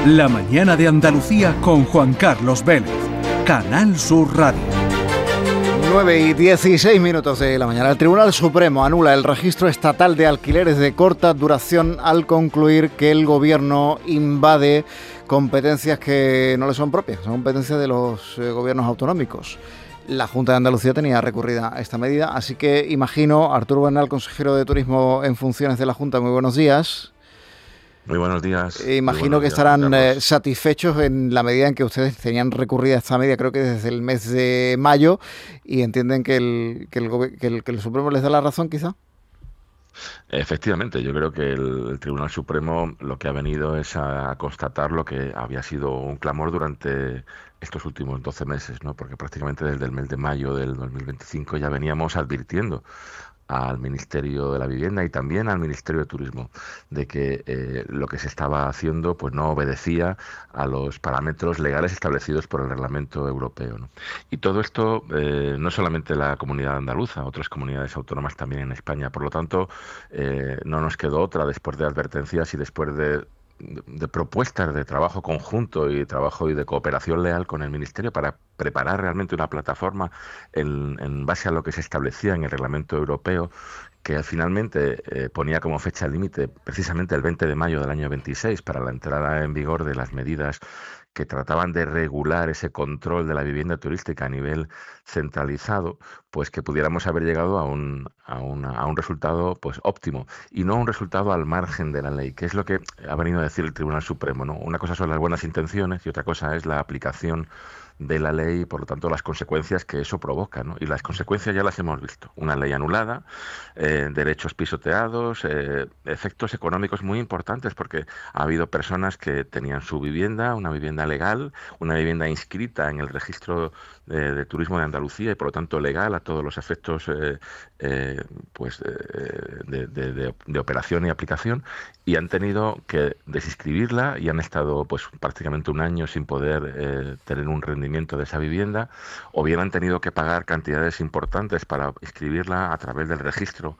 La mañana de Andalucía con Juan Carlos Vélez. Canal Sur Radio. 9:16 de la mañana. El Tribunal Supremo anula el registro estatal de alquileres de corta duración al concluir que el Gobierno invade competencias que no le son propias, son competencias de los gobiernos autonómicos. La Junta de Andalucía tenía recurrida a esta medida, así que imagino, Arturo Bernal, consejero de Turismo en funciones de la Junta, muy buenos días. Muy buenos días. Imagino que estarán satisfechos en la medida en que ustedes tenían recurrida a esta medida, creo que desde el mes de mayo, y entienden que el Supremo les da la razón, quizá. Efectivamente, yo creo que el Tribunal Supremo lo que ha venido es a constatar lo que había sido un clamor durante estos últimos 12 meses, ¿no? Porque prácticamente desde el mes de mayo del 2025 ya veníamos advirtiendo al Ministerio de la Vivienda y también al Ministerio de Turismo de que lo que se estaba haciendo pues no obedecía a los parámetros legales establecidos por el Reglamento Europeo, ¿no? Y todo esto no solamente la comunidad andaluza, otras comunidades autónomas también en España. Por lo tanto, no nos quedó otra después de advertencias y después de propuestas de trabajo conjunto y de cooperación leal con el Ministerio para preparar realmente una plataforma en base a lo que se establecía en el Reglamento Europeo, que finalmente ponía como fecha límite precisamente el 20 de mayo del año 26 para la entrada en vigor de las medidas que trataban de regular ese control de la vivienda turística a nivel centralizado, pues que pudiéramos haber llegado a un resultado pues óptimo y no un resultado al margen de la ley, que es lo que ha venido a decir el Tribunal Supremo, ¿no? Una cosa son las buenas intenciones y otra cosa es la aplicación de la ley y por lo tanto las consecuencias que eso provoca, ¿no? Y las consecuencias ya las hemos visto. Una ley anulada, derechos pisoteados, efectos económicos muy importantes porque ha habido personas que tenían su vivienda, una vivienda legal, una vivienda inscrita en el registro de turismo de Andalucía y por lo tanto legal a todos los efectos de operación y aplicación, y han tenido que desinscribirla y han estado pues prácticamente un año sin poder tener un rendimiento de esa vivienda, o bien han tenido que pagar cantidades importantes para inscribirla a través del registro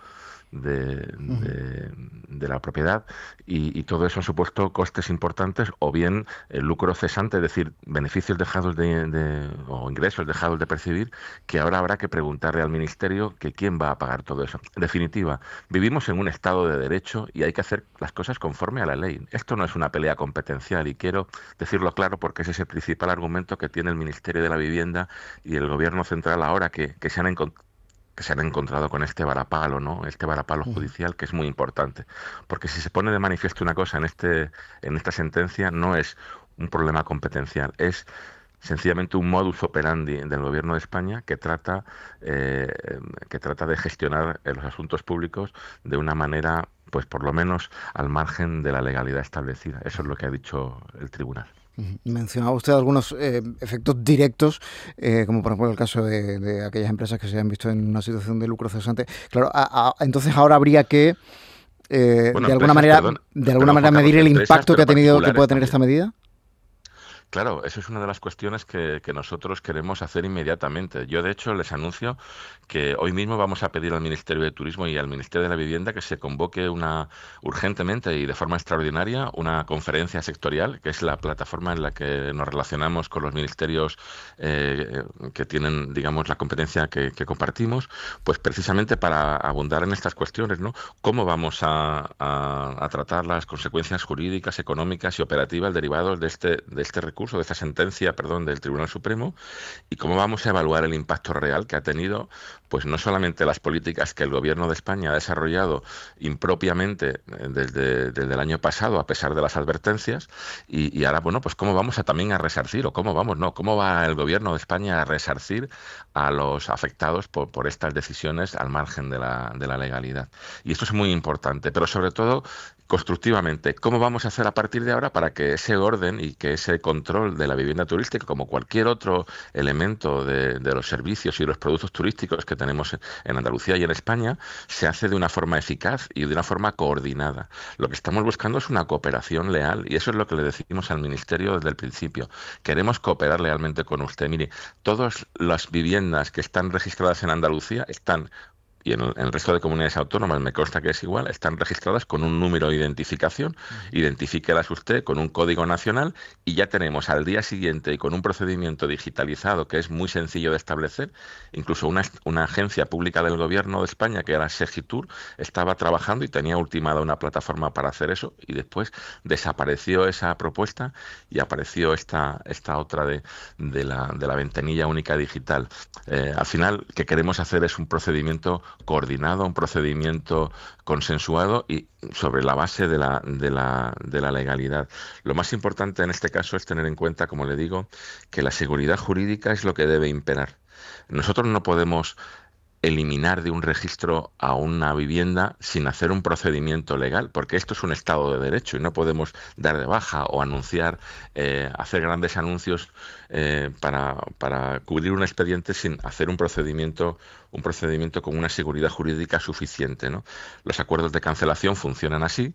de la propiedad y todo eso ha supuesto costes importantes o bien el lucro cesante, es decir, beneficios dejados o ingresos dejados de percibir, que ahora habrá que preguntarle al Ministerio que quién va a pagar todo eso. En definitiva, vivimos en un Estado de Derecho y hay que hacer las cosas conforme a la ley. Esto no es una pelea competencial y quiero decirlo claro porque ese es el principal argumento que tiene el Ministerio de la Vivienda y el Gobierno Central ahora que se han encontrado con este varapalo, ¿no? Este varapalo judicial que es muy importante, porque si se pone de manifiesto una cosa en esta sentencia no es un problema competencial, es sencillamente un modus operandi del Gobierno de España que trata de gestionar los asuntos públicos de una manera, pues por lo menos al margen de la legalidad establecida. Eso es lo que ha dicho el tribunal. Mencionaba usted algunos efectos directos, como por ejemplo el caso de aquellas empresas que se han visto en una situación de lucro cesante. Claro, entonces ahora habría que de alguna manera medir el impacto que puede tener esta medida. Claro, eso es una de las cuestiones que nosotros queremos hacer inmediatamente. Yo, de hecho, les anuncio que hoy mismo vamos a pedir al Ministerio de Turismo y al Ministerio de la Vivienda que se convoque urgentemente y de forma extraordinaria una conferencia sectorial, que es la plataforma en la que nos relacionamos con los ministerios que tienen, digamos, la competencia que compartimos, pues precisamente para abundar en estas cuestiones, ¿no? ¿Cómo vamos a tratar las consecuencias jurídicas, económicas y operativas derivados de este recurso, de esta sentencia, del Tribunal Supremo, y cómo vamos a evaluar el impacto real que ha tenido, pues no solamente las políticas que el Gobierno de España ha desarrollado impropiamente desde el año pasado, a pesar de las advertencias, y ahora, bueno, pues cómo vamos también a resarcir, o cómo va el Gobierno de España a resarcir a los afectados por estas decisiones al margen de la legalidad. Y esto es muy importante, pero sobre todo constructivamente, ¿cómo vamos a hacer a partir de ahora para que ese orden y que ese control de la vivienda turística, como cualquier otro elemento de los servicios y los productos turísticos que tenemos en Andalucía y en España, se hace de una forma eficaz y de una forma coordinada? Lo que estamos buscando es una cooperación leal y eso es lo que le decimos al Ministerio desde el principio. Queremos cooperar lealmente con usted. Mire, todas las viviendas que están registradas en Andalucía están y en el resto de comunidades autónomas me consta que es igual, están registradas con un número de identificación, identifíquelas usted con un código nacional y ya tenemos al día siguiente y con un procedimiento digitalizado que es muy sencillo de establecer, incluso una agencia pública del gobierno de España que era Segitur estaba trabajando y tenía ultimada una plataforma para hacer eso y después desapareció esa propuesta y apareció esta otra de la ventanilla única digital. Al final, lo que queremos hacer es un procedimiento coordinado, un procedimiento consensuado y sobre la base de la legalidad. Lo más importante en este caso es tener en cuenta, como le digo, que la seguridad jurídica es lo que debe imperar. Nosotros no podemos eliminar de un registro a una vivienda sin hacer un procedimiento legal, porque esto es un Estado de Derecho y no podemos dar de baja o anunciar, hacer grandes anuncios para cubrir un expediente sin hacer un procedimiento con una seguridad jurídica suficiente, ¿no? Los acuerdos de cancelación funcionan así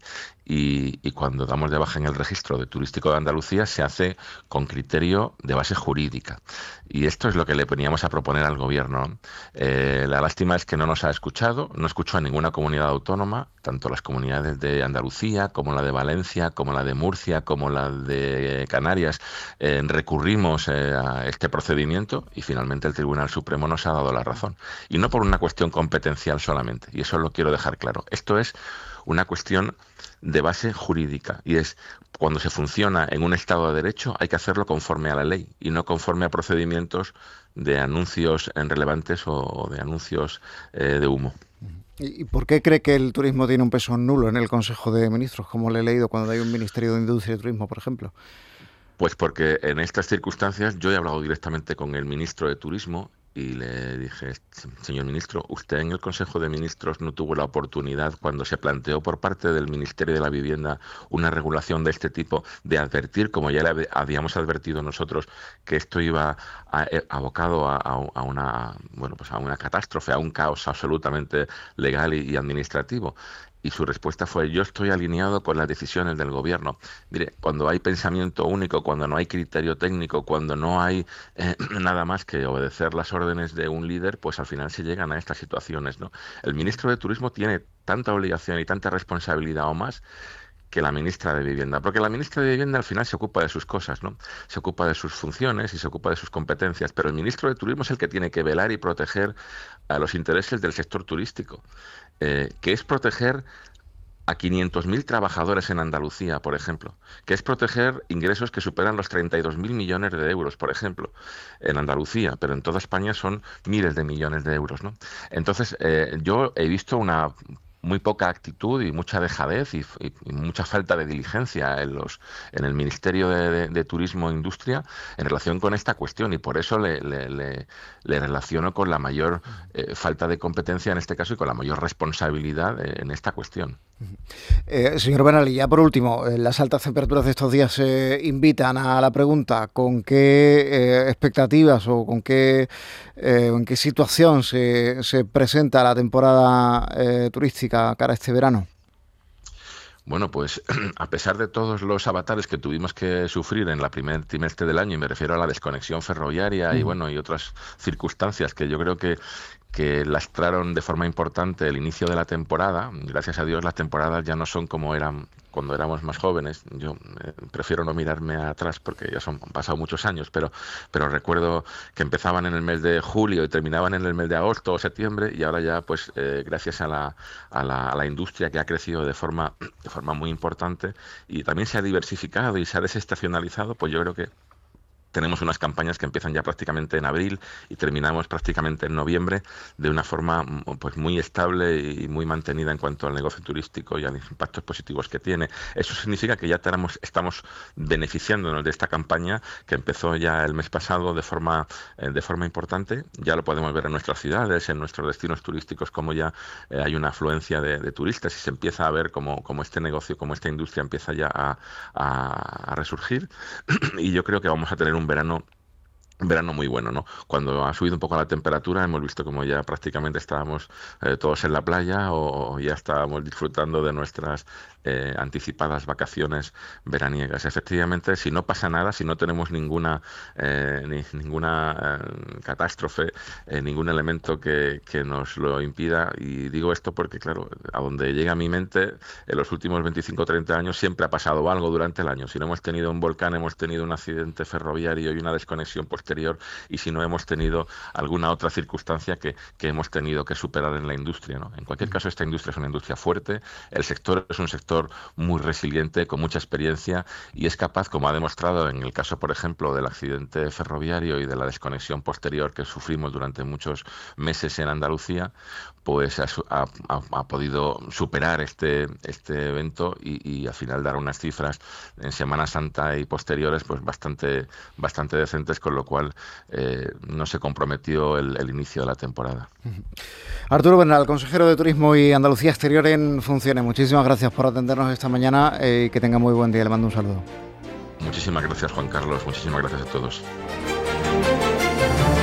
y cuando damos de baja en el registro de turístico de Andalucía se hace con criterio de base jurídica. Y esto es lo que le veníamos a proponer al Gobierno. La lástima es que no nos ha escuchado, no escuchó a ninguna comunidad autónoma, tanto las comunidades de Andalucía como la de Valencia, como la de Murcia, como la de Canarias. Recurrimos a este procedimiento y finalmente el Tribunal Supremo nos ha dado la razón. Y no por una cuestión competencial solamente, y eso lo quiero dejar claro. Esto es una cuestión de base jurídica y es cuando se funciona en un Estado de Derecho hay que hacerlo conforme a la ley y no conforme a procedimientos de anuncios irrelevantes o de anuncios de humo. ¿Y por qué cree que el turismo tiene un peso nulo en el Consejo de Ministros, como le he leído cuando hay un Ministerio de Industria y Turismo, por ejemplo? Pues porque en estas circunstancias yo he hablado directamente con el ministro de Turismo y le dije, señor ministro, usted en el Consejo de Ministros no tuvo la oportunidad cuando se planteó por parte del Ministerio de la Vivienda una regulación de este tipo de advertir, como ya le habíamos advertido nosotros, que esto iba abocado a una catástrofe, a un caos absolutamente legal y administrativo. Y su respuesta fue, yo estoy alineado con las decisiones del gobierno. Mire, cuando hay pensamiento único, cuando no hay criterio técnico, cuando no hay nada más que obedecer las órdenes de un líder, pues al final se llegan a estas situaciones, ¿no? El ministro de Turismo tiene tanta obligación y tanta responsabilidad o más que la ministra de Vivienda, porque la ministra de Vivienda al final se ocupa de sus cosas, ¿no? Se ocupa de sus funciones y se ocupa de sus competencias, pero el ministro de Turismo es el que tiene que velar y proteger a los intereses del sector turístico, que es proteger a 500.000 trabajadores en Andalucía, por ejemplo, que es proteger ingresos que superan los 32.000 millones de euros, por ejemplo, en Andalucía, pero en toda España son miles de millones de euros, ¿no? Entonces, yo he visto una muy poca actitud y mucha dejadez y mucha falta de diligencia en el Ministerio de Turismo e Industria en relación con esta cuestión y por eso le relaciono con la mayor falta de competencia en este caso y con la mayor responsabilidad en esta cuestión. Señor Benalí, ya por último, las altas temperaturas de estos días invitan a la pregunta ¿con qué expectativas o en qué situación se presenta la temporada turística cara a este verano? Bueno, pues a pesar de todos los avatares que tuvimos que sufrir en la primer trimestre del año, y me refiero a la desconexión ferroviaria y otras circunstancias que yo creo que lastraron de forma importante el inicio de la temporada. Gracias a Dios las temporadas ya no son como eran cuando éramos más jóvenes. Yo prefiero no mirarme atrás porque ya han pasado muchos años, pero recuerdo que empezaban en el mes de julio y terminaban en el mes de agosto o septiembre y ahora ya pues gracias a la industria que ha crecido de forma muy importante y también se ha diversificado y se ha desestacionalizado, pues yo creo que tenemos unas campañas que empiezan ya prácticamente en abril y terminamos prácticamente en noviembre de una forma pues muy estable y muy mantenida en cuanto al negocio turístico y a los impactos positivos que tiene. Eso significa que ya estamos beneficiándonos de esta campaña que empezó ya el mes pasado de forma importante. Ya lo podemos ver en nuestras ciudades, en nuestros destinos turísticos, como ya hay una afluencia de turistas y se empieza a ver como este negocio, como esta industria empieza ya a resurgir y yo creo que vamos a tener un verano muy bueno, ¿no? Cuando ha subido un poco la temperatura hemos visto como ya prácticamente estábamos todos en la playa o ya estábamos disfrutando de nuestras anticipadas vacaciones veraniegas. Efectivamente, si no pasa nada, si no tenemos ninguna catástrofe, ningún elemento que nos lo impida, y digo esto porque, claro, a donde llega mi mente, en los últimos 25 o 30 años siempre ha pasado algo durante el año. Si no hemos tenido un volcán, hemos tenido un accidente ferroviario y una desconexión posterior, y si no hemos tenido alguna otra circunstancia que hemos tenido que superar en la industria, ¿no? En cualquier caso, esta industria es una industria fuerte, el sector es un sector muy resiliente, con mucha experiencia, y es capaz, como ha demostrado en el caso, por ejemplo, del accidente ferroviario y de la desconexión posterior que sufrimos durante muchos meses en Andalucía, pues ha podido superar este evento y al final dar unas cifras en Semana Santa y posteriores pues bastante decentes, con lo cual no se comprometió el inicio de la temporada. Arturo Bernal, consejero de Turismo y Andalucía Exterior en funciones. Muchísimas gracias por atendernos esta mañana y que tenga muy buen día. Le mando un saludo. Muchísimas gracias, Juan Carlos. Muchísimas gracias a todos.